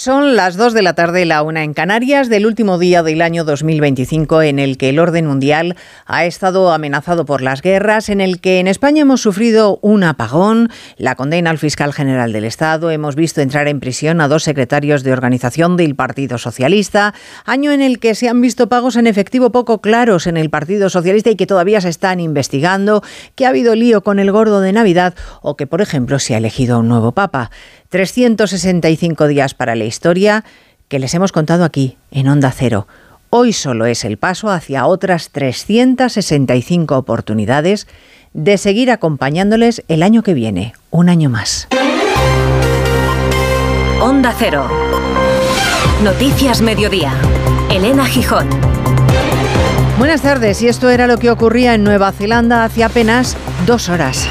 Son las 2 de la tarde, la 1 en Canarias, del último día del año 2025, en el que el orden mundial ha estado amenazado por las guerras, en el que en España hemos sufrido un apagón, la condena al fiscal general del Estado, hemos visto entrar en prisión a 2 secretarios de organización del Partido Socialista, año en el que se han visto pagos en efectivo poco claros en el Partido Socialista y que todavía se están investigando, que ha habido lío con el gordo de Navidad o que, por ejemplo, se ha elegido un nuevo papa. 365 días para la historia que les hemos contado aquí, en Onda Cero. Hoy solo es el paso hacia otras 365 oportunidades de seguir acompañándoles el año que viene, un año más. Onda Cero. Noticias Mediodía. Elena Gijón. Buenas tardes, y esto era lo que ocurría en Nueva Zelanda hace apenas 2 horas.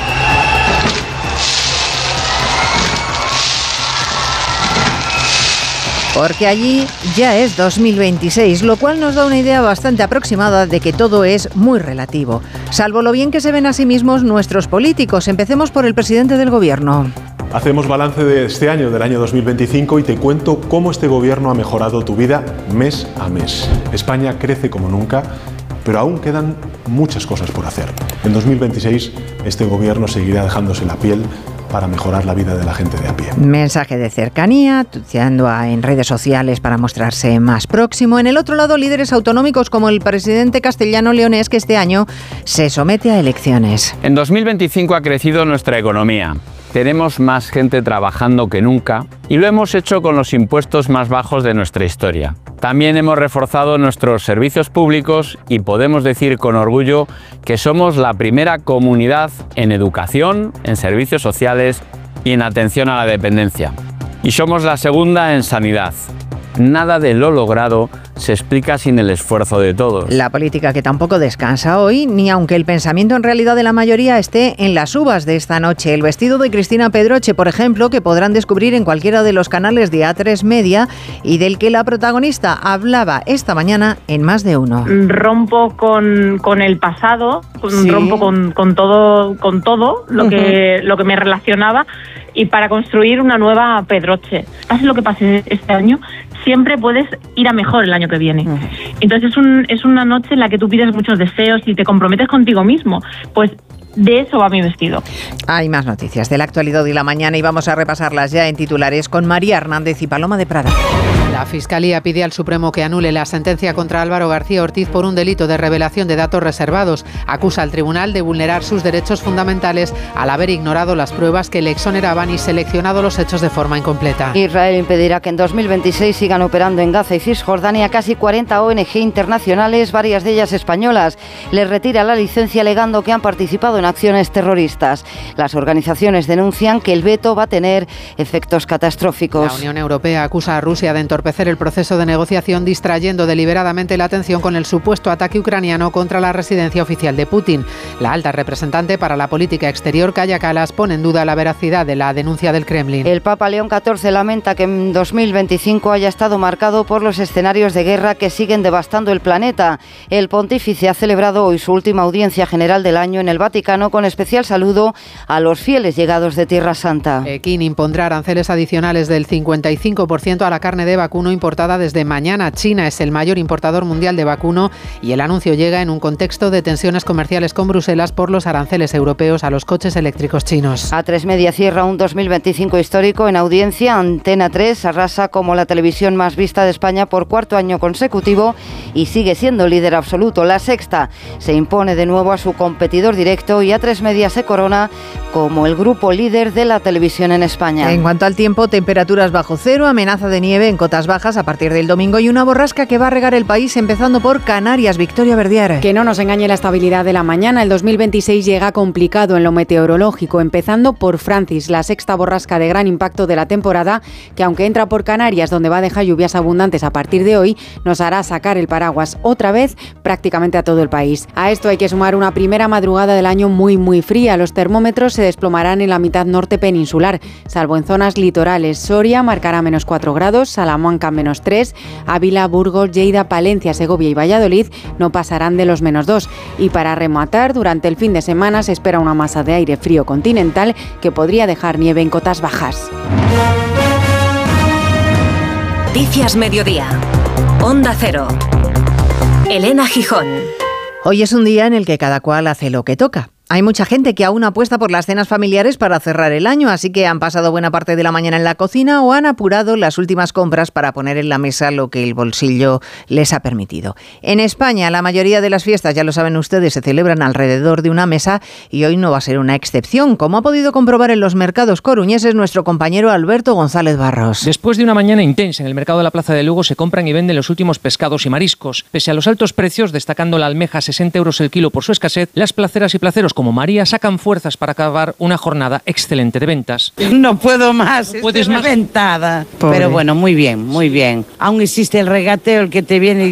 Porque allí ya es 2026, lo cual nos da una idea bastante aproximada de que todo es muy relativo, salvo lo bien que se ven a sí mismos nuestros políticos. Empecemos por el presidente del gobierno. Hacemos balance de este año, del año 2025, y te cuento cómo este gobierno ha mejorado tu vida mes a mes. España crece como nunca, pero aún quedan muchas cosas por hacer. En 2026, este gobierno seguirá dejándose la piel para mejorar la vida de la gente de a pie. Mensaje de cercanía, tuiteando en redes sociales para mostrarse más próximo. En el otro lado, líderes autonómicos como el presidente castellano-leonés, que este año se somete a elecciones. En 2025 ha crecido nuestra economía. Tenemos más gente trabajando que nunca y lo hemos hecho con los impuestos más bajos de nuestra historia. También hemos reforzado nuestros servicios públicos y podemos decir con orgullo que somos la primera comunidad en educación, en servicios sociales y en atención a la dependencia. Y somos la segunda en sanidad. Nada de lo logrado se explica sin el esfuerzo de todos. La política que tampoco descansa hoy, ni aunque el pensamiento en realidad de la mayoría esté en las uvas de esta noche. El vestido de Cristina Pedroche, por ejemplo, que podrán descubrir en cualquiera de los canales de A3 Media y del que la protagonista hablaba esta mañana en Más de Uno. Rompo con el pasado, sí. Rompo con todo lo que me relacionaba, y para construir una nueva Pedroche. Pase lo que pase este año, siempre puedes ir a mejor el año que viene. Entonces es una noche en la que tú pides muchos deseos y te comprometes contigo mismo. Pues de eso va mi vestido. Hay más noticias de la actualidad y la mañana y vamos a repasarlas ya en titulares con María Hernández y Paloma de Prada. La Fiscalía pide al Supremo que anule la sentencia contra Álvaro García Ortiz por un delito de revelación de datos reservados. Acusa al tribunal de vulnerar sus derechos fundamentales al haber ignorado las pruebas que le exoneraban y seleccionado los hechos de forma incompleta. Israel impedirá que en 2026 sigan operando en Gaza y Cisjordania casi 40 ONG internacionales, varias de ellas españolas. Les retira la licencia alegando que han participado en acciones terroristas. Las organizaciones denuncian que el veto va a tener efectos catastróficos. La Unión Europea acusa a Rusia de entorpecer el proceso de negociación, distrayendo deliberadamente la atención con el supuesto ataque ucraniano contra la residencia oficial de Putin. La alta representante para la política exterior, Kaja Kallas, pone en duda la veracidad de la denuncia del Kremlin. El Papa León XIV lamenta que en 2025 haya estado marcado por los escenarios de guerra que siguen devastando el planeta. El pontífice ha celebrado hoy su última audiencia general del año en el Vaticano, con especial saludo a los fieles llegados de Tierra Santa. Pekín impondrá aranceles adicionales del 55% a la carne de vacuno importada desde mañana. China es el mayor importador mundial de vacuno y el anuncio llega en un contexto de tensiones comerciales con Bruselas por los aranceles europeos a los coches eléctricos chinos. A3 Media cierra un 2025 histórico en audiencia. Antena 3 arrasa como la televisión más vista de España por 4º año consecutivo y sigue siendo líder absoluto. La Sexta se impone de nuevo a su competidor directo y A3 Media se corona como el grupo líder de la televisión en España. En cuanto al tiempo, temperaturas bajo cero, amenaza de nieve en cotas bajas a partir del domingo y una borrasca que va a regar el país empezando por Canarias. Victoria Verdier. Que no nos engañe la estabilidad de la mañana. El 2026 llega complicado en lo meteorológico, empezando por Francis, la sexta borrasca de gran impacto de la temporada, que aunque entra por Canarias, donde va a dejar lluvias abundantes a partir de hoy, nos hará sacar el paraguas otra vez prácticamente a todo el país. A esto hay que sumar una primera madrugada del año muy fría. Los termómetros se desplomarán en la mitad norte peninsular, salvo en zonas litorales. Soria marcará -4 grados, Salamanca -3, Ávila, Burgos, Lleida, Palencia, Segovia y Valladolid no pasarán de los -2. Y para rematar, durante el fin de semana se espera una masa de aire frío continental que podría dejar nieve en cotas bajas. Noticias Mediodía. Onda Cero. Elena Gijón. Hoy es un día en el que cada cual hace lo que toca. Hay mucha gente que aún apuesta por las cenas familiares para cerrar el año, así que han pasado buena parte de la mañana en la cocina o han apurado las últimas compras para poner en la mesa lo que el bolsillo les ha permitido. En España, la mayoría de las fiestas, ya lo saben ustedes, se celebran alrededor de una mesa y hoy no va a ser una excepción, como ha podido comprobar en los mercados coruñeses nuestro compañero Alberto González Barros. Después de una mañana intensa en el mercado de la Plaza de Lugo se compran y venden los últimos pescados y mariscos. Pese a los altos precios, destacando la almeja a 60 euros el kilo por su escasez, las placeras y placeros como María sacan fuerzas para acabar una jornada excelente de ventas. No puedo más, ¿Puedes estoy reventada. Pero bueno, muy bien, muy bien. Aún existe el regateo, el que te viene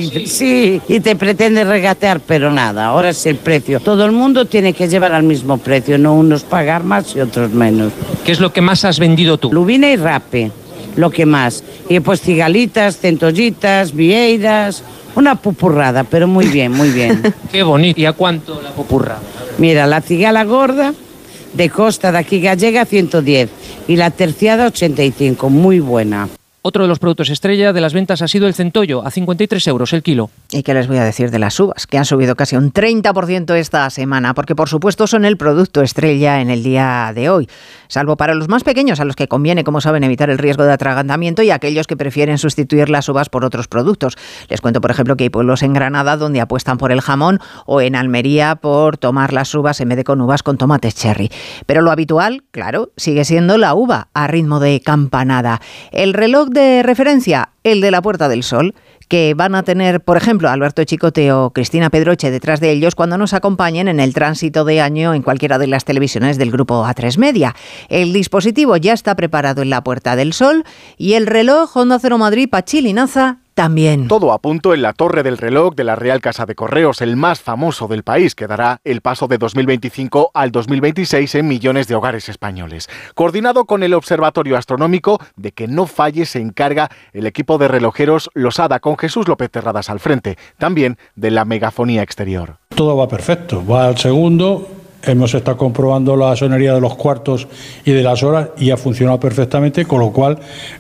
y te pretende regatear, pero nada, ahora es el precio. Todo el mundo tiene que llevar al mismo precio, no unos pagar más y otros menos. ¿Qué es lo que más has vendido tú? Lubina y rape, lo que más. Y pues cigalitas, centollitas, vieiras, una pupurrada, pero muy bien, muy bien. Qué bonito. ¿Y a cuánto la pupurra? Mira, la cigala gorda de costa de aquí gallega 110 y la terciada 85, muy buena. Otro de los productos estrella de las ventas ha sido el centollo, a 53 euros el kilo. ¿Y qué les voy a decir de las uvas? Que han subido casi un 30% esta semana, porque por supuesto son el producto estrella en el día de hoy. Salvo para los más pequeños, a los que conviene, como saben, evitar el riesgo de atragantamiento y aquellos que prefieren sustituir las uvas por otros productos. Les cuento, por ejemplo, que hay pueblos en Granada donde apuestan por el jamón o en Almería por tomar las uvas en vez de con uvas con tomates cherry. Pero lo habitual, claro, sigue siendo la uva a ritmo de campanada. El reloj de referencia, el de la Puerta del Sol, que van a tener, por ejemplo, Alberto Chicote o Cristina Pedroche detrás de ellos cuando nos acompañen en el tránsito de año en cualquiera de las televisiones del grupo A3 Media. El dispositivo ya está preparado en la Puerta del Sol y el reloj Onda Cero Madrid Pachi Linaza también. Todo a punto en la Torre del Reloj de la Real Casa de Correos, el más famoso del país, que dará el paso de 2025 al 2026 en millones de hogares españoles. Coordinado con el Observatorio Astronómico, de que no falle se encarga el equipo de relojeros Losada, con Jesús López Terradas al frente, también de la megafonía exterior. Todo va perfecto, va al segundo. Hemos estado comprobando la sonoridad de los cuartos y de las horas y ha funcionado perfectamente, con lo cual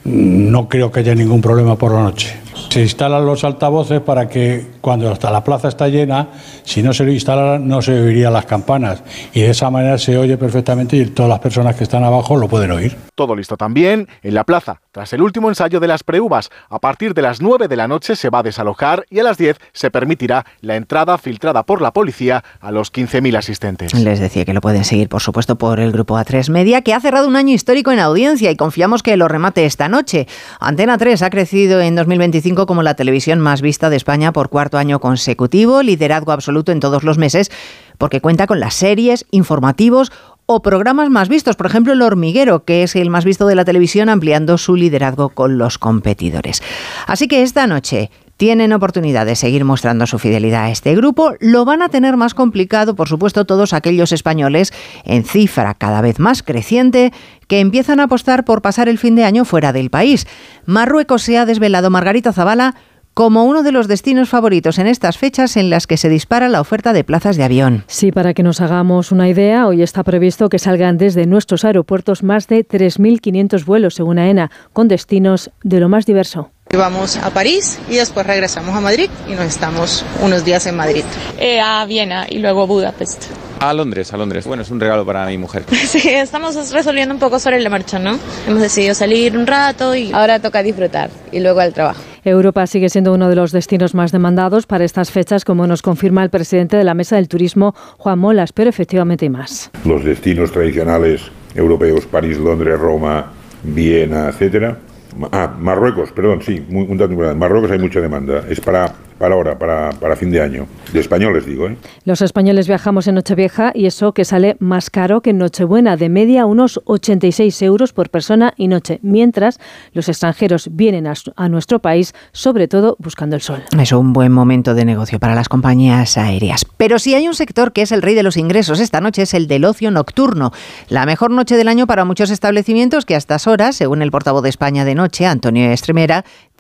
no creo que haya ningún problema por la noche. Se instalan los altavoces para que cuando hasta la plaza está llena, si no se lo instalaran no se oirían las campanas y de esa manera se oye perfectamente y todas las personas que están abajo lo pueden oír. Todo listo también en la plaza. Tras el último ensayo de las preuvas, a partir de las 9 de la noche se va a desalojar y a las 10 se permitirá la entrada filtrada por la policía a los 15.000 asistentes. Les decía que lo pueden seguir, por supuesto, por el grupo A3 Media, que ha cerrado un año histórico en audiencia y confiamos que lo remate esta noche. Antena 3 ha crecido en 2025 como la televisión más vista de España por cuarto año consecutivo, liderazgo absoluto en todos los meses, porque cuenta con las series, informativos o programas más vistos, por ejemplo El Hormiguero, que es el más visto de la televisión, ampliando su liderazgo con los competidores. Así que esta noche tienen oportunidad de seguir mostrando su fidelidad a este grupo. Lo van a tener más complicado, por supuesto, todos aquellos españoles en cifra cada vez más creciente que empiezan a apostar por pasar el fin de año fuera del país. Marruecos se ha desvelado, Margarita Zavala, como uno de los destinos favoritos en estas fechas en las que se dispara la oferta de plazas de avión. Sí, para que nos hagamos una idea, hoy está previsto que salgan desde nuestros aeropuertos más de 3.500 vuelos, según AENA, con destinos de lo más diverso. Vamos a París y después regresamos a Madrid y nos estamos unos días en Madrid. A Viena y luego a Budapest. A Londres. Bueno, es un regalo para mi mujer. Sí, estamos resolviendo un poco sobre la marcha, ¿no? Hemos decidido salir un rato y ahora toca disfrutar y luego al trabajo. Europa sigue siendo uno de los destinos más demandados para estas fechas, como nos confirma el presidente de la Mesa del Turismo, Juan Molas, pero efectivamente hay más. Los destinos tradicionales europeos, París, Londres, Roma, Viena, etcétera. Marruecos, perdón, sí, un dato importante. Marruecos hay mucha demanda, es para ahora, para fin de año. De españoles, digo, ¿eh? Los españoles viajamos en Nochevieja y eso que sale más caro que en Nochebuena, de media unos 86 euros por persona y noche, mientras los extranjeros vienen a nuestro país, sobre todo buscando el sol. Es un buen momento de negocio para las compañías aéreas. Pero si hay un sector que es el rey de los ingresos esta noche, es el del ocio nocturno. La mejor noche del año para muchos establecimientos que a estas horas, según el portavoz de España de Noche, Antonio Estremera,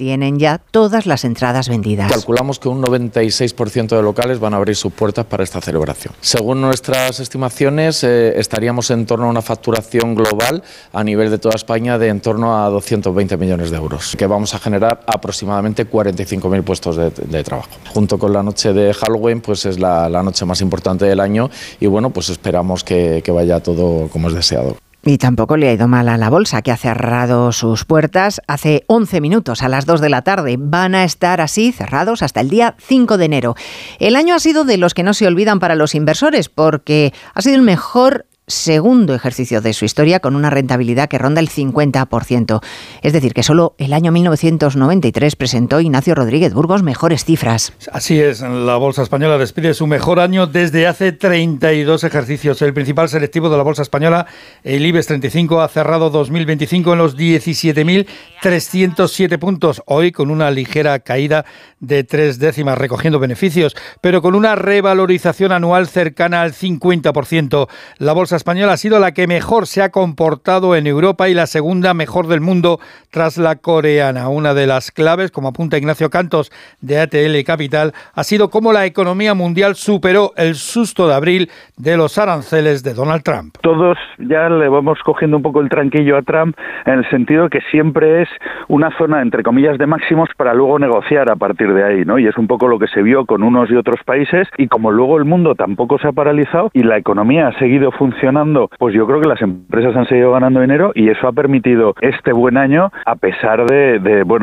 tienen ya todas las entradas vendidas. Calculamos que un 96% de locales van a abrir sus puertas para esta celebración. Según nuestras estimaciones, estaríamos en torno a una facturación global a nivel de toda España de en torno a 220 millones de euros, que vamos a generar aproximadamente 45.000 puestos de trabajo. Junto con la noche de Halloween, pues es la noche más importante del año y bueno, pues esperamos que vaya todo como es deseado. Y tampoco le ha ido mal a la bolsa, que ha cerrado sus puertas hace 11 minutos, a las 2 de la tarde. Van a estar así cerrados hasta el día 5 de enero. El año ha sido de los que no se olvidan para los inversores, porque ha sido el mejor segundo ejercicio de su historia con una rentabilidad que ronda el 50%. Es decir, que solo el año 1993 presentó Ignacio Rodríguez Burgos mejores cifras. Así es, la bolsa española despide su mejor año desde hace 32 ejercicios. El principal selectivo de la bolsa española, el IBEX 35, ha cerrado 2025 en los 17.307 puntos, hoy con una ligera caída de 3 décimas, recogiendo beneficios, pero con una revalorización anual cercana al 50%. La bolsa española ha sido la que mejor se ha comportado en Europa y la segunda mejor del mundo tras la coreana. Una de las claves, como apunta Ignacio Cantos de ATL Capital, ha sido cómo la economía mundial superó el susto de abril de los aranceles de Donald Trump. Todos ya le vamos cogiendo un poco el tranquillo a Trump en el sentido que siempre es una zona, entre comillas, de máximos para luego negociar a partir de ahí, ¿no? Y es un poco lo que se vio con unos y otros países, y como luego el mundo tampoco se ha paralizado y la economía ha seguido funcionando, pues yo creo que las empresas han seguido ganando dinero y eso ha permitido este buen año a pesar de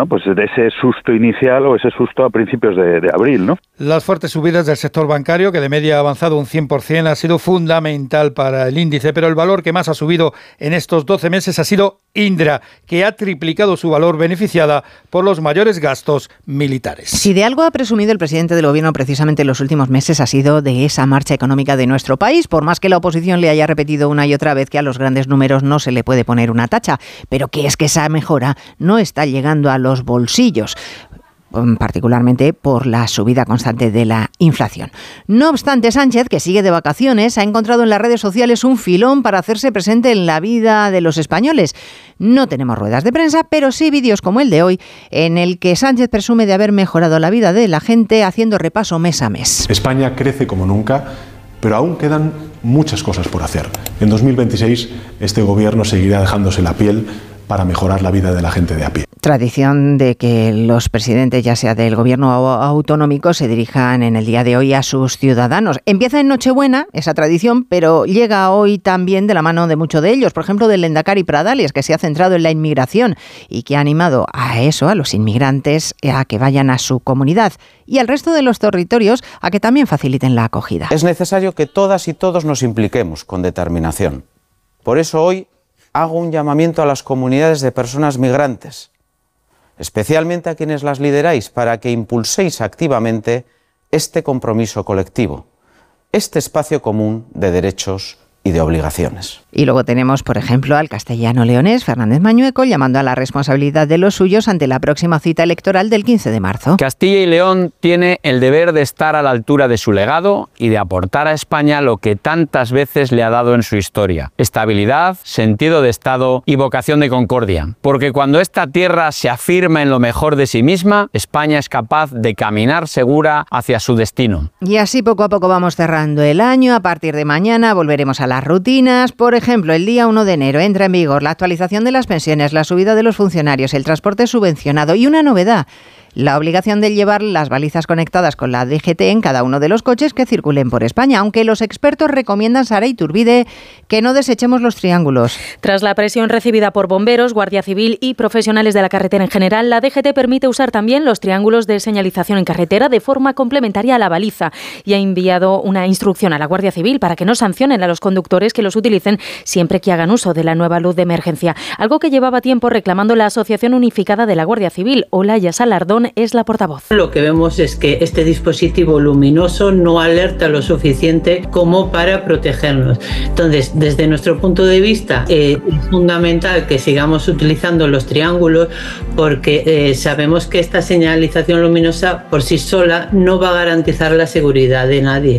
ese susto inicial o ese susto a principios de abril, ¿no? Las fuertes subidas del sector bancario, que de media ha avanzado un 100%, ha sido fundamental para el índice, pero el valor que más ha subido en estos 12 meses ha sido Indra, que ha triplicado su valor, beneficiada por los mayores gastos militares. Si de algo ha presumido el presidente del gobierno precisamente en los últimos meses ha sido de esa marcha económica de nuestro país, por más que la oposición le haya repetido una y otra vez que a los grandes números no se le puede poner una tacha, pero que es que esa mejora no está llegando a los bolsillos, particularmente por la subida constante de la inflación. No obstante, Sánchez, que sigue de vacaciones, ha encontrado en las redes sociales un filón para hacerse presente en la vida de los españoles. No tenemos ruedas de prensa, pero sí vídeos como el de hoy, en el que Sánchez presume de haber mejorado la vida de la gente haciendo repaso mes a mes. España crece como nunca, pero aún quedan muchas cosas por hacer. En 2026 este gobierno seguirá dejándose la piel para mejorar la vida de la gente de a pie. Tradición de que los presidentes, ya sea del gobierno o autonómico, se dirijan en el día de hoy a sus ciudadanos. Empieza en Nochebuena esa tradición, pero llega hoy también de la mano de muchos de ellos. Por ejemplo, del Lehendakari Pradales, que se ha centrado en la inmigración y que ha animado a los inmigrantes, a que vayan a su comunidad y al resto de los territorios a que también faciliten la acogida. Es necesario que todas y todos nos impliquemos con determinación. Por eso hoy hago un llamamiento a las comunidades de personas migrantes, especialmente a quienes las lideráis, para que impulséis activamente este compromiso colectivo, este espacio común de derechos y de obligaciones. Y luego tenemos, por ejemplo, al castellano-leonés Fernández Mañueco llamando a la responsabilidad de los suyos ante la próxima cita electoral del 15 de marzo. Castilla y León tiene el deber de estar a la altura de su legado y de aportar a España lo que tantas veces le ha dado en su historia: estabilidad, sentido de Estado y vocación de concordia. Porque cuando esta tierra se afirma en lo mejor de sí misma, España es capaz de caminar segura hacia su destino. Y así poco a poco vamos cerrando el año. A partir de mañana volveremos a las rutinas. Por ejemplo, el día 1 de enero entra en vigor la actualización de las pensiones, la subida de los funcionarios, el transporte subvencionado y una novedad: la obligación de llevar las balizas conectadas con la DGT en cada uno de los coches que circulen por España, aunque los expertos recomiendan, Sara Iturbide, que no desechemos los triángulos. Tras la presión recibida por bomberos, Guardia Civil y profesionales de la carretera en general, la DGT permite usar también los triángulos de señalización en carretera de forma complementaria a la baliza y ha enviado una instrucción a la Guardia Civil para que no sancionen a los conductores que los utilicen siempre que hagan uso de la nueva luz de emergencia, algo que llevaba tiempo reclamando la Asociación Unificada de la Guardia Civil. Olaya Salardón es la portavoz. Lo que vemos es que este dispositivo luminoso no alerta lo suficiente como para protegernos. Entonces, desde nuestro punto de vista, es fundamental que sigamos utilizando los triángulos porque sabemos que esta señalización luminosa por sí sola no va a garantizar la seguridad de nadie.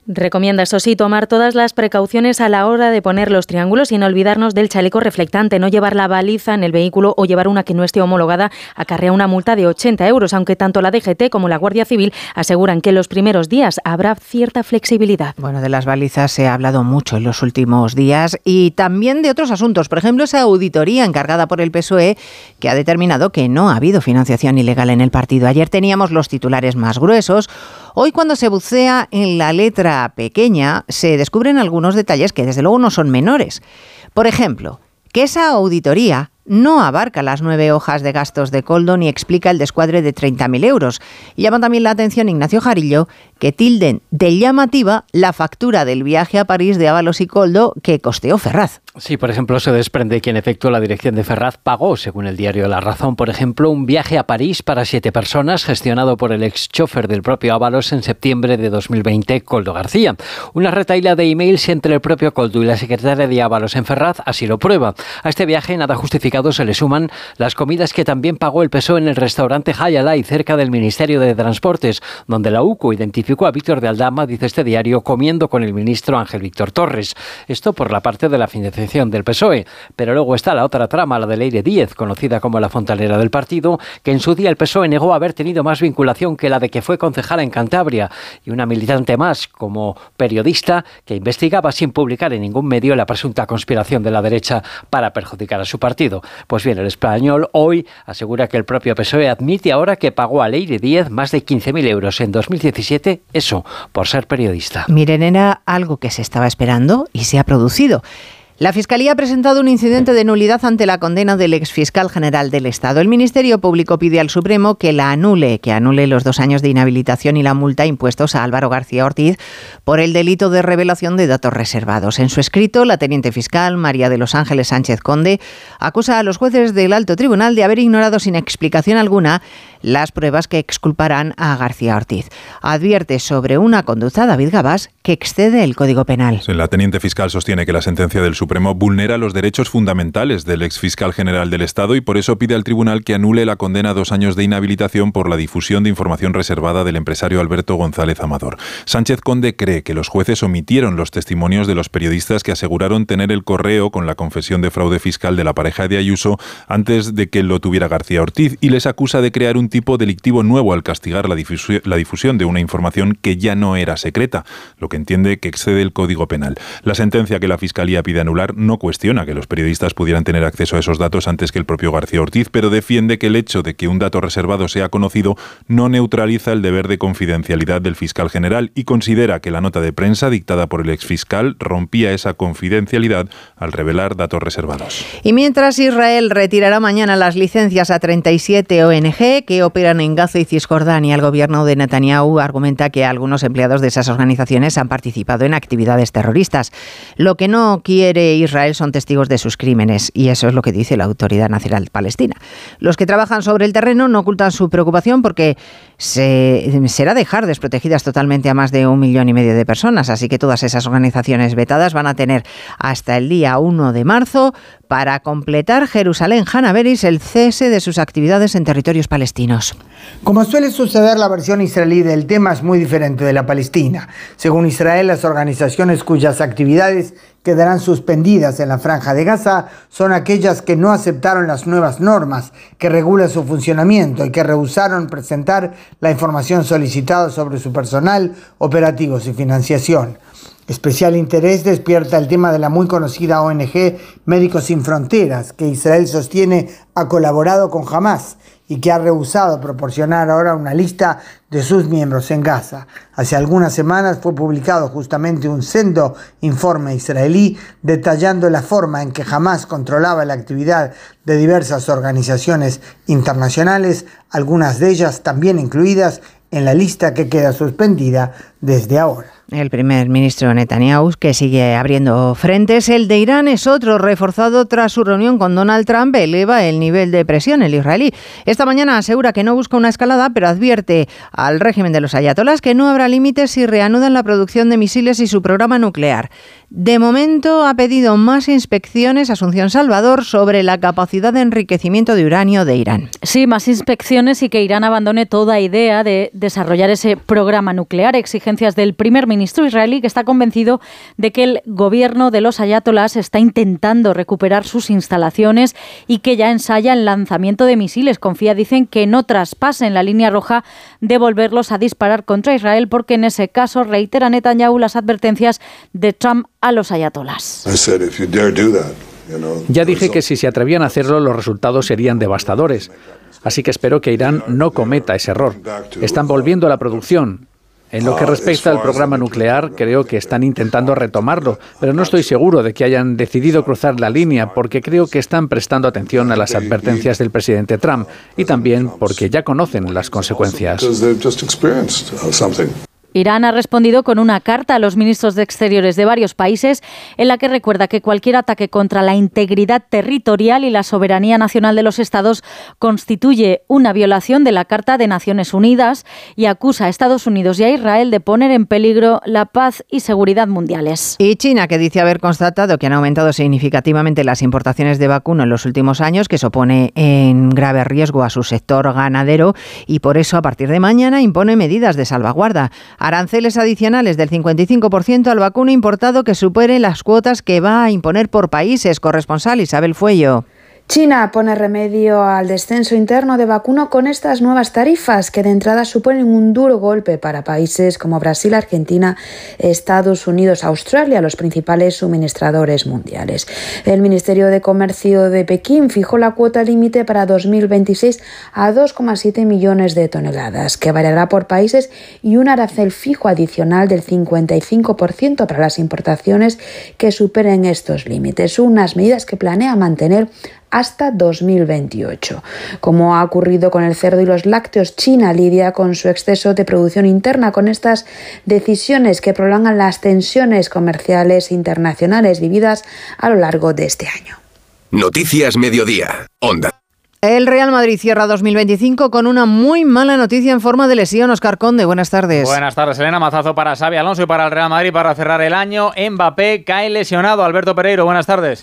Recomienda, eso sí, tomar todas las precauciones a la hora de poner los triángulos y no olvidarnos del chaleco reflectante. No llevar la baliza en el vehículo o llevar una que no esté homologada acarrea una multa de 80 euros, aunque tanto la DGT como la Guardia Civil aseguran que en los primeros días habrá cierta flexibilidad. Bueno, de las balizas se ha hablado mucho en los últimos días y también de otros asuntos. Por ejemplo, esa auditoría encargada por el PSOE que ha determinado que no ha habido financiación ilegal en el partido. Ayer teníamos los titulares más gruesos. Hoy, cuando se bucea en la letra pequeña, se descubren algunos detalles que desde luego no son menores. Por ejemplo, que esa auditoría no abarca las 9 hojas de gastos de Koldo ni explica el descuadre de 30.000 euros. Llama también la atención Ignacio Jarillo que tilden de llamativa la factura del viaje a París de Ábalos y Koldo que costeó Ferraz. Sí, por ejemplo, se desprende que en efecto la dirección de Ferraz pagó, según el diario La Razón, por ejemplo, un viaje a París para 7 personas gestionado por el ex chofer del propio Ábalos en septiembre de 2020, Koldo García. Una retahíla de emails entre el propio Koldo y la secretaria de Ábalos en Ferraz así lo prueba. A este viaje, nada justificado, se le suman las comidas que también pagó el PSOE en el restaurante Hayalay, cerca del Ministerio de Transportes, donde la UCO identificó a Víctor de Aldama, dice este diario, comiendo con el ministro Ángel Víctor Torres. Esto por la parte de la financiación del PSOE. Pero luego está la otra trama, la de Leire Díez, conocida como la fontanera del partido, que en su día el PSOE negó haber tenido más vinculación que la de que fue concejala en Cantabria, y una militante más como periodista que investigaba sin publicar en ningún medio la presunta conspiración de la derecha para perjudicar a su partido. Pues bien, el Español hoy asegura que el propio PSOE admite ahora que pagó a Leire Díez más de 15.000 euros en 2017, eso, por ser periodista. Miren, era algo que se estaba esperando y se ha producido. La Fiscalía ha presentado un incidente de nulidad ante la condena del exfiscal general del Estado. El Ministerio Público pide al Supremo que anule los 2 años de inhabilitación y la multa impuestos a Álvaro García Ortiz por el delito de revelación de datos reservados. En su escrito, la teniente fiscal María de los Ángeles Sánchez Conde acusa a los jueces del Alto Tribunal de haber ignorado sin explicación alguna las pruebas que exculparán a García Ortiz. Advierte sobre una conducta, David Gabás, que excede el Código Penal. La teniente fiscal sostiene que la sentencia del Supremo vulnera los derechos fundamentales del exfiscal general del Estado y por eso pide al tribunal que anule la condena a 2 años de inhabilitación por la difusión de información reservada del empresario Alberto González Amador. Sánchez Conde cree que los jueces omitieron los testimonios de los periodistas que aseguraron tener el correo con la confesión de fraude fiscal de la pareja de Ayuso antes de que lo tuviera García Ortiz y les acusa de crear un tipo delictivo nuevo al castigar la difusión de una información que ya no era secreta, lo que entiende que excede el Código Penal. La sentencia que la Fiscalía pide anular no cuestiona que los periodistas pudieran tener acceso a esos datos antes que el propio García Ortiz, pero defiende que el hecho de que un dato reservado sea conocido no neutraliza el deber de confidencialidad del fiscal general y considera que la nota de prensa dictada por el exfiscal rompía esa confidencialidad al revelar datos reservados. Y mientras Israel retirará mañana las licencias a 37 ONG que operan en Gaza y Cisjordania, el gobierno de Netanyahu argumenta que algunos empleados de esas organizaciones han participado en actividades terroristas. Lo que no quiere Israel son testigos de sus crímenes y eso es lo que dice la Autoridad Nacional Palestina. Los que trabajan sobre el terreno no ocultan su preocupación porque será dejar desprotegidas totalmente a más de 1,5 millones de personas, así que todas esas organizaciones vetadas van a tener hasta el día 1 de marzo para completar Jerusalén Hanaberis el cese de sus actividades en territorios palestinos. Como suele suceder, la versión israelí del tema es muy diferente de la palestina. Según Israel, las organizaciones cuyas actividades quedarán suspendidas en la Franja de Gaza son aquellas que no aceptaron las nuevas normas que regulan su funcionamiento y que rehusaron presentar la información solicitada sobre su personal, operativos y financiación. Especial interés despierta el tema de la muy conocida ONG Médicos Sin Fronteras, que Israel sostiene ha colaborado con Hamás y que ha rehusado proporcionar ahora una lista de sus miembros en Gaza. Hace algunas semanas fue publicado justamente un sendo informe israelí detallando la forma en que Hamás controlaba la actividad de diversas organizaciones internacionales, algunas de ellas también incluidas en la lista que queda suspendida desde ahora. El primer ministro Netanyahu, que sigue abriendo frentes. El de Irán es otro, reforzado tras su reunión con Donald Trump, eleva el nivel de presión. El israelí esta mañana asegura que no busca una escalada, pero advierte al régimen de los ayatolás que no habrá límites si reanudan la producción de misiles y su programa nuclear. De momento ha pedido más inspecciones, Asunción Salvador, sobre la capacidad de enriquecimiento de uranio de Irán. Sí, más inspecciones y que Irán abandone toda idea de desarrollar ese programa nuclear. Exigencias del primer ministro ministro israelí, que está convencido de que el gobierno de los ayatolás está intentando recuperar sus instalaciones y que ya ensaya el lanzamiento de misiles. Confía, dicen, que no traspasen la línea roja de volverlos a disparar contra Israel, porque en ese caso reitera Netanyahu las advertencias de Trump a los ayatolás. Ya dije que si se atrevían a hacerlo, los resultados serían devastadores. Así que espero que Irán no cometa ese error. Están volviendo a la producción. En lo que respecta al programa nuclear, creo que están intentando retomarlo, pero no estoy seguro de que hayan decidido cruzar la línea, porque creo que están prestando atención a las advertencias del presidente Trump y también porque ya conocen las consecuencias. Irán ha respondido con una carta a los ministros de Exteriores de varios países en la que recuerda que cualquier ataque contra la integridad territorial y la soberanía nacional de los estados constituye una violación de la Carta de Naciones Unidas y acusa a Estados Unidos y a Israel de poner en peligro la paz y seguridad mundiales. Y China, que dice haber constatado que han aumentado significativamente las importaciones de vacuno en los últimos años, que eso pone en grave riesgo a su sector ganadero y por eso a partir de mañana impone medidas de salvaguarda. Aranceles adicionales del 55% al vacuno importado que superen las cuotas que va a imponer por países. Corresponsal Isabel Fuello. China pone remedio al descenso interno de vacuno con estas nuevas tarifas que de entrada suponen un duro golpe para países como Brasil, Argentina, Estados Unidos, Australia, los principales suministradores mundiales. El Ministerio de Comercio de Pekín fijó la cuota límite para 2026 a 2,7 millones de toneladas, que variará por países, y un arancel fijo adicional del 55% para las importaciones que superen estos límites, unas medidas que planea mantener hasta 2028. Como ha ocurrido con el cerdo y los lácteos, China lidia con su exceso de producción interna con estas decisiones que prolongan las tensiones comerciales internacionales vividas a lo largo de este año. Noticias Mediodía, Onda. El Real Madrid cierra 2025 con una muy mala noticia en forma de lesión. Óscar Conde, buenas tardes. Buenas tardes, Elena. Mazazo para Xabi Alonso y para el Real Madrid para cerrar el año. Mbappé cae lesionado. Alberto Pereiro, buenas tardes.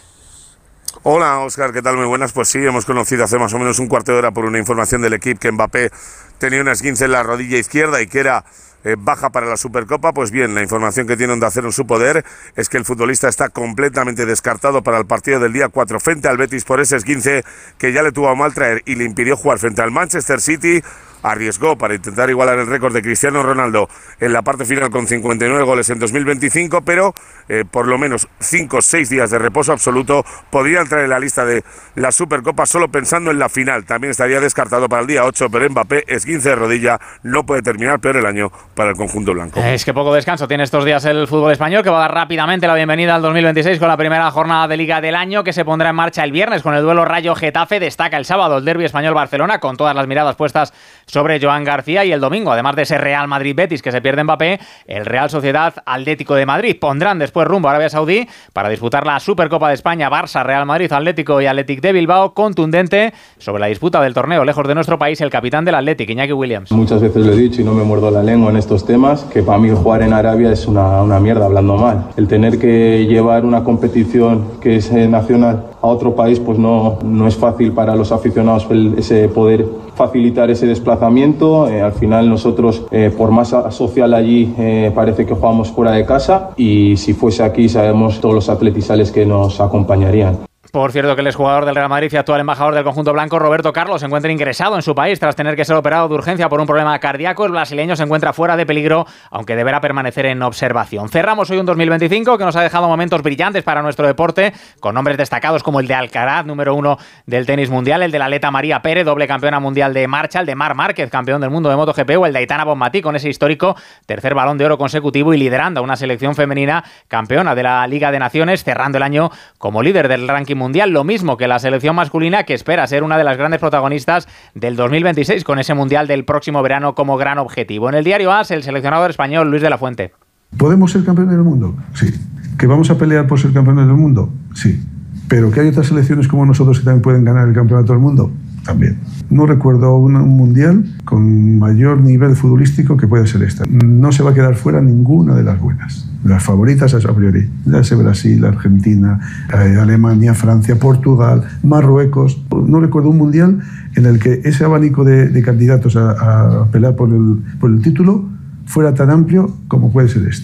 Hola, Óscar, ¿qué tal? Muy buenas. Pues sí, hemos conocido hace más o menos un cuarto de hora por una información del equipo que Mbappé tenía una esguince en la rodilla izquierda y que era baja para la Supercopa. Pues bien, la información que tiene Onda Cero en su poder es que el futbolista está completamente descartado para el partido del día 4 frente al Betis por ese esguince que ya le tuvo a mal traer y le impidió jugar frente al Manchester City. Arriesgó para intentar igualar el récord de Cristiano Ronaldo en la parte final con 59 goles en 2025, pero por lo menos 5 o 6 días de reposo absoluto podría entrar en la lista de la Supercopa solo pensando en la final. También estaría descartado para el día 8, pero Mbappé, esguince de rodilla, no puede terminar peor el año para el conjunto blanco. Es que poco descanso tiene estos días el fútbol español, que va a dar rápidamente la bienvenida al 2026 con la primera jornada de Liga del año, que se pondrá en marcha el viernes con el duelo Rayo-Getafe. Destaca el sábado el derbi español-Barcelona, con todas las miradas puestas sobre Joan García, y el domingo, además de ese Real Madrid-Betis que se pierde Mbappé, el Real Sociedad-Atlético de Madrid. Pondrán después rumbo a Arabia Saudí para disputar la Supercopa de España. Barça, Real Madrid, Atlético y Athletic de Bilbao. Contundente sobre la disputa del torneo lejos de nuestro país el capitán del Athletic, Iñaki Williams. Muchas veces lo he dicho y no me muerdo la lengua en estos temas, que para mí jugar en Arabia es una mierda, hablando mal. El tener que llevar una competición que es nacional a otro país, pues no es fácil para los aficionados ese poder facilitar ese desplazamiento. Al final nosotros, por masa social allí, parece que jugamos fuera de casa, y si fuese aquí sabemos todos los atletizales que nos acompañarían. Por cierto, que el exjugador del Real Madrid y actual embajador del conjunto blanco, Roberto Carlos, se encuentra ingresado en su país tras tener que ser operado de urgencia por un problema cardíaco. El brasileño se encuentra fuera de peligro, aunque deberá permanecer en observación. Cerramos hoy un 2025 que nos ha dejado momentos brillantes para nuestro deporte, con nombres destacados como el de Alcaraz, número 1 del tenis mundial, el de la atleta María Pérez, doble campeona mundial de marcha, el de Marc Márquez, campeón del mundo de MotoGP, o el de Aitana Bonmatí, con ese histórico tercer Balón de Oro consecutivo y liderando a una selección femenina campeona de la Liga de Naciones, cerrando el año como líder del ranking mundial. Lo mismo que la selección masculina, que espera ser una de las grandes protagonistas del 2026 con ese mundial del próximo verano como gran objetivo. En el diario AS, el seleccionador español Luis de la Fuente. ¿Podemos ser campeones del mundo? Sí. ¿Que vamos a pelear por ser campeones del mundo? Sí. ¿Pero que hay otras selecciones como nosotros que también pueden ganar el campeonato del mundo? También. No recuerdo un mundial con mayor nivel futbolístico que puede ser esta. No se va a quedar fuera ninguna de las buenas. Las favoritas a priori. Ya sea Brasil, Argentina, Alemania, Francia, Portugal, Marruecos. No recuerdo un mundial en el que ese abanico de candidatos a pelear por el título fuera tan amplio como puede ser este.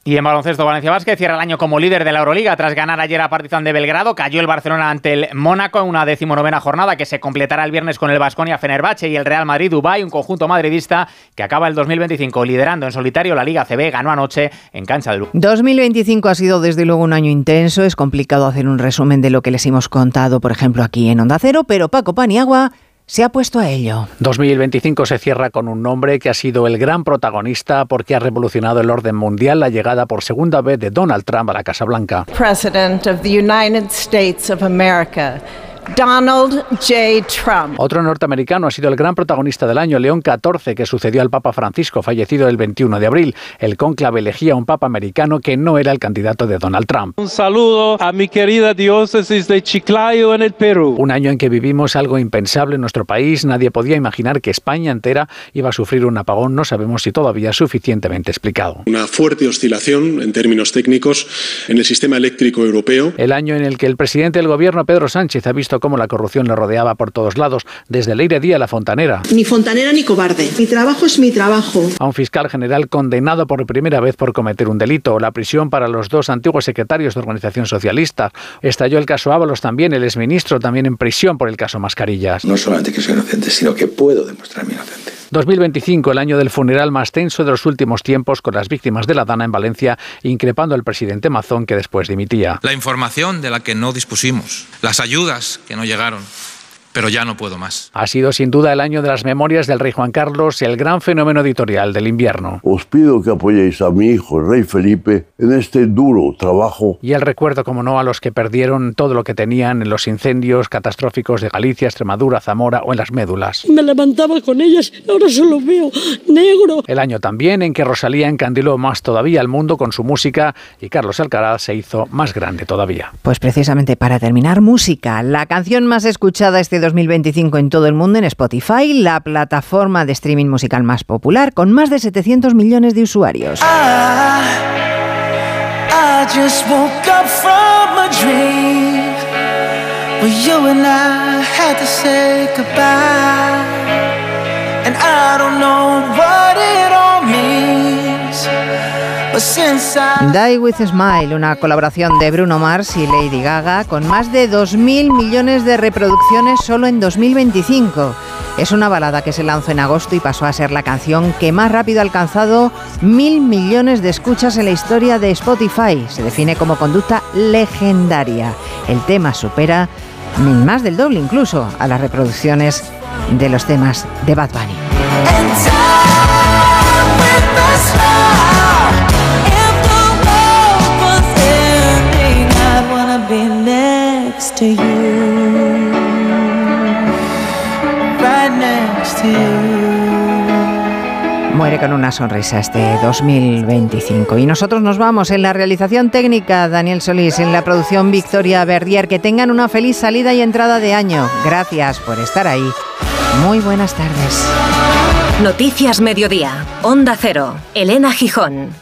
Y en baloncesto, Valencia Basket cierra el año como líder de la Euroliga tras ganar ayer a Partizan de Belgrado. Cayó el Barcelona ante el Mónaco en una 19ª jornada que se completará el viernes con el Baskonia Fenerbahce y el Real Madrid Dubái, un conjunto madridista que acaba el 2025 liderando en solitario la Liga ACB. Ganó anoche en cancha de Lugo. 2025 ha sido desde luego un año intenso. Es complicado hacer un resumen de lo que les hemos contado, por ejemplo, aquí en Onda Cero, pero Paco Paniagua se ha puesto a ello. 2025 se cierra con un nombre que ha sido el gran protagonista porque ha revolucionado el orden mundial, la llegada por segunda vez de Donald Trump a la Casa Blanca. President of the United States of America. Donald J. Trump. Otro norteamericano ha sido el gran protagonista del año, León XIV, que sucedió al Papa Francisco, fallecido el 21 de abril. El cónclave elegía un papa americano que no era el candidato de Donald Trump. Un saludo a mi querida diócesis de Chiclayo en el Perú. Un año en que vivimos algo impensable en nuestro país. Nadie podía imaginar que España entera iba a sufrir un apagón. No sabemos si todavía suficientemente explicado. Una fuerte oscilación en términos técnicos en el sistema eléctrico europeo. El año en el que el presidente del gobierno, Pedro Sánchez, ha visto cómo la corrupción le rodeaba por todos lados, desde Leire Díaz a la fontanera. Ni fontanera ni cobarde. Mi trabajo es mi trabajo. A un fiscal general condenado por primera vez por cometer un delito, la prisión para los dos antiguos secretarios de organización socialista. Estalló el caso Ábalos también, el exministro también en prisión por el caso Mascarillas. No solamente que soy inocente, sino que puedo demostrar mi inocencia. 2025, el año del funeral más tenso de los últimos tiempos, con las víctimas de la Dana en Valencia, increpando al presidente Mazón, que después dimitía. La información de la que no dispusimos, las ayudas que no llegaron, pero ya no puedo más. Ha sido sin duda el año de las memorias del rey Juan Carlos, el gran fenómeno editorial del invierno. Os pido que apoyéis a mi hijo, el rey Felipe, en este duro trabajo. Y el recuerdo, como no, a los que perdieron todo lo que tenían en los incendios catastróficos de Galicia, Extremadura, Zamora o en las médulas. Me levantaba con ellas, ahora solo veo negro. El año también en que Rosalía encandiló más todavía al mundo con su música y Carlos Alcaraz se hizo más grande todavía. Pues precisamente para terminar, música. La canción más escuchada este 2025 en todo el mundo en Spotify, la plataforma de streaming musical más popular, con más de 700 millones de usuarios. I just woke up from a dream where you and I had to say goodbye, and I don't know what it all means. Die With a Smile, una colaboración de Bruno Mars y Lady Gaga, con más de 2.000 millones de reproducciones solo en 2025. Es una balada que se lanzó en agosto y pasó a ser la canción que más rápido ha alcanzado 1.000 millones de escuchas en la historia de Spotify. Se define como conducta legendaria. El tema supera más del doble incluso a las reproducciones de los temas de Bad Bunny. Be next to you, right next to you. Muere con una sonrisa este 2025. Y nosotros nos vamos. En la realización técnica, Daniel Solís; en la producción, Victoria Verdier. Que tengan una feliz salida y entrada de año. Gracias por estar ahí. Muy buenas tardes. Noticias Mediodía. Onda Cero. Elena Gijón.